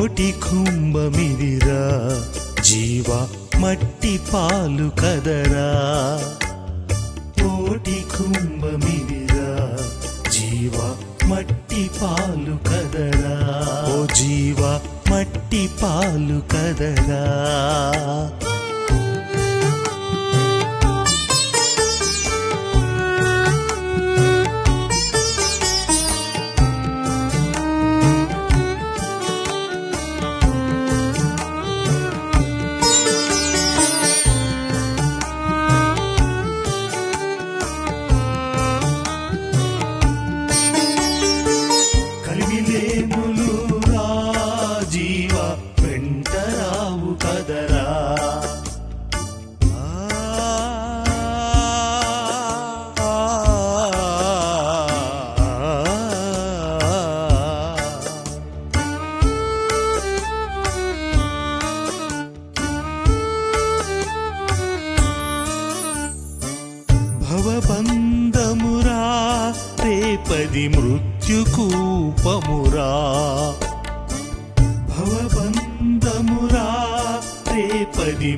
కోటి కుంభమిదిరా జీవ మట్టి పాలు కదరా. కోటి కుంభమిదిరా జీవ మట్టి పాలు కదరా. ఓ జీవ మట్టి పాలు కదరా. భవబంధమురా రేపది మృత్యుకూపమురా. భవబంధమురా రేపది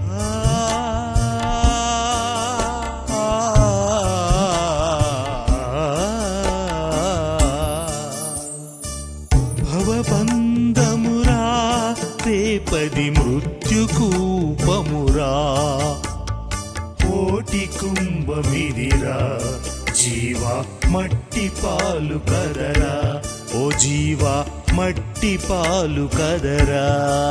భవబంధమురా రేపది మృత్యుకూపమురా. కోటి కుంభమిదిరా జీవ మట్టి పాలు కదరా. ఓ జీవ మట్టి పాలు కదరా.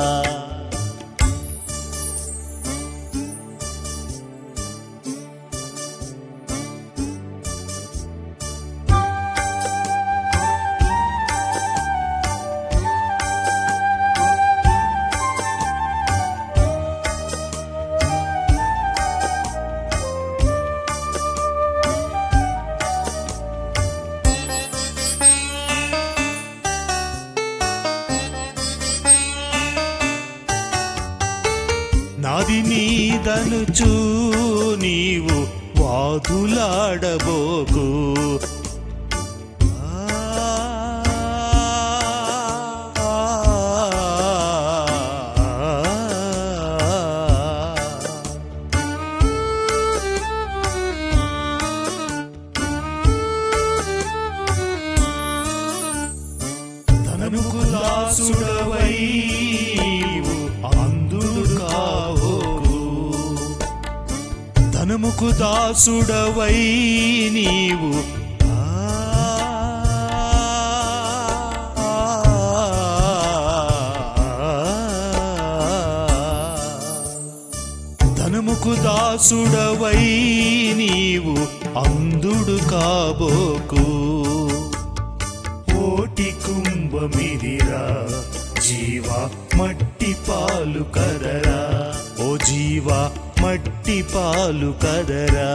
నాది నీదనుచు నీవు వాదులాడబోకు. తనకు దాసుడవై ధనముకు దాసుడవై నీవు ధనముకు దాసుడవై నీవు అంధుడు కాబోకు. కోటి కుంభమిదిరా జీవ మట్టి పాలు కదరా. ఓ జీవ మట్టి పాలు కదరా.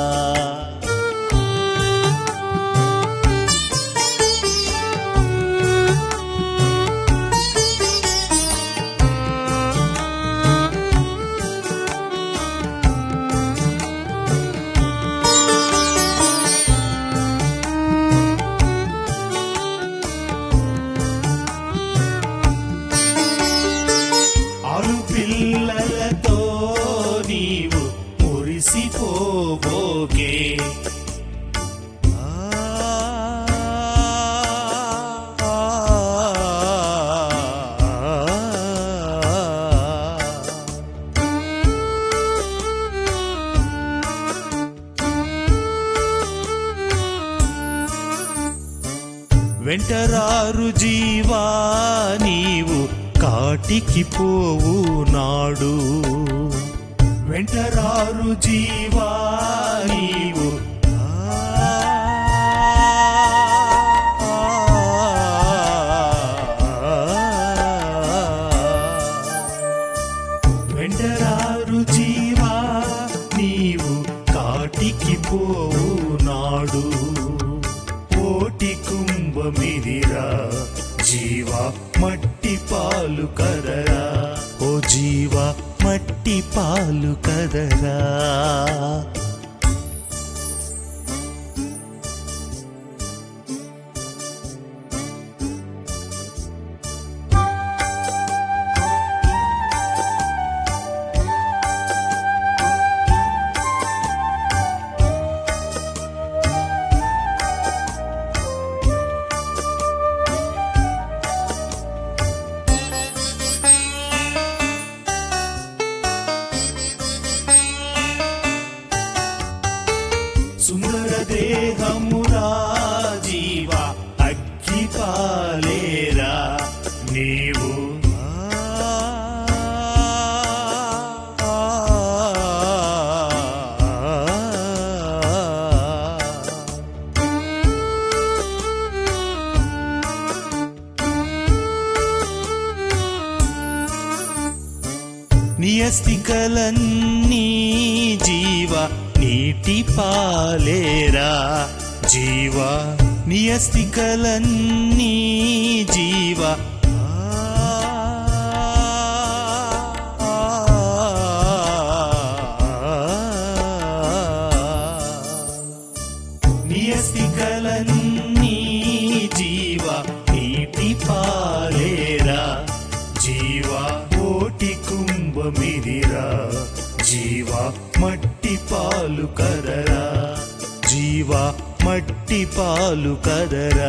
ఆరు పిల్లలతో నీవు మురిసిపోబోకే. వెంటరారు జీవా నీవు కాటికి పోవు నాడు. వెంటరారు జీవా నీవు వెంటరారు జీవా నీవు కాటికి పోవు నాడు. కోటి కుంభమిదిరా జీవ మట్టి పాలు కదరా. ఓ జీవ మట్టి పాలు కదరా. నీవు నియస్తికలన్నీ జీవ నీటి పాలేరా జీవ నియస్తికలన్నీ జీవ నియస్తికలన్నీ జీవ నీటి పాలేరా జీవ కోటి కుంభమిదిరా జీవ మట్టి పాలు కదరా జీవ మట్టి పాలు కదరా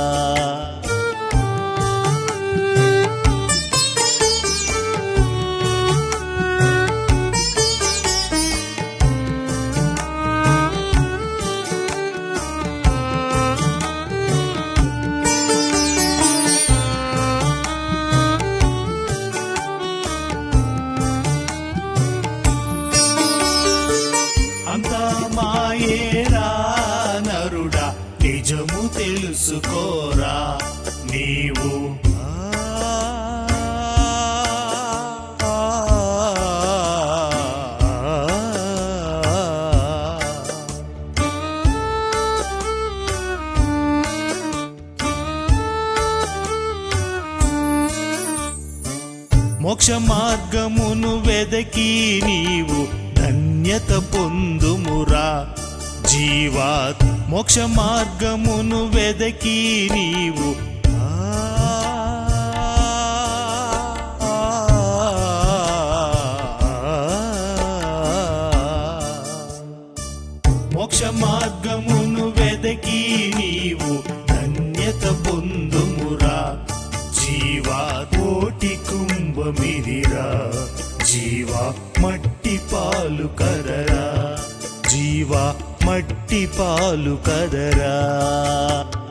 అంతా మాయేరా నరుడా నిజము తెలుసుకోరా నీవు మోక్ష మార్గమును వెదకి నీవు ధన్యత పొందుమురా జీవాత్ మోక్ష మార్గమును వెదకి నీవు మోక్ష మార్గమును వెదకి నీవు ధన్యత పొందుమురా జీవా కోటి కుంభమిదిరా జీవ మట్టి పాలు కదరా జీవ మట్టి పాలు కదరా